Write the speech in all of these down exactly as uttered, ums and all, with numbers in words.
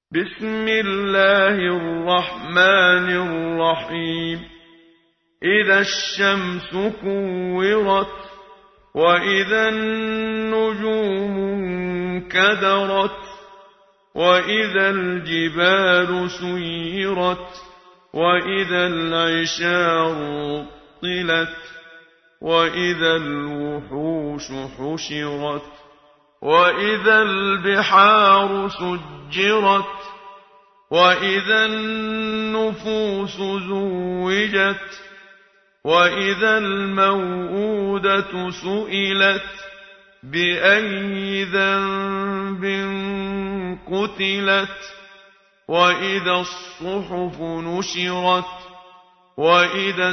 بسم الله الرحمن الرحيم. إذا الشمس كورت وإذا النجوم انكدرت وإذا الجبال سيرت وإذا العشار عطلت وإذا الوحوش حشرت وإذا البحار سجرت وإذا النفوس زوجت وإذا الموءودة سئلت بأي ذنب قتلت وإذا الصحف نشرت وإذا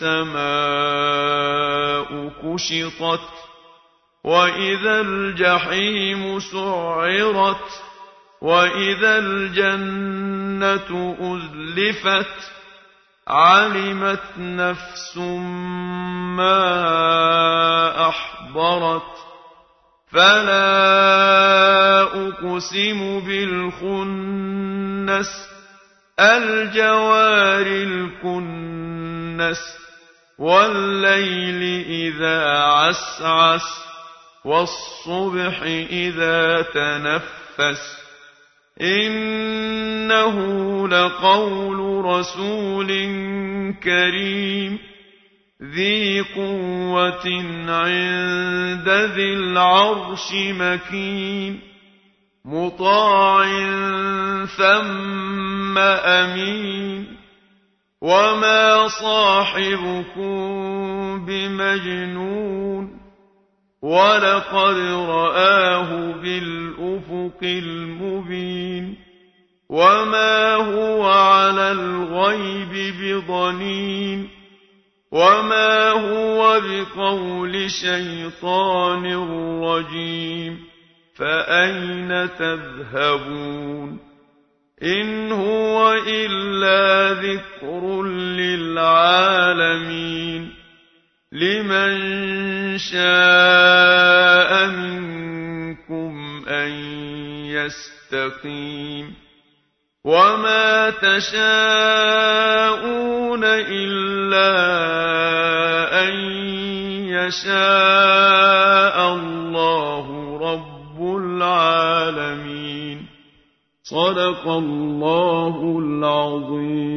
السماء كشطت وإذا الجحيم سعرت وإذا الجنة أزلفت علمت نفس ما أحضرت فلا أقسم بالخنس الجوار الكنس والليل إذا عسعس والصبح إذا تنفس إنه لقول رسول كريم ذي قوة عند ذي العرش مكين مطاع ثم أمين وما صاحبكم بمجنون ولقد رآه بالأفق المبين وما هو على الغيب بضنين وما هو بقول شيطان رجيم فأين تذهبون إن هو إلا ذكر للعالمين لمن شاء منكم أن يستقيم وما تشاءون إلا أن يشاء الله رب العالمين صدق الله العظيم.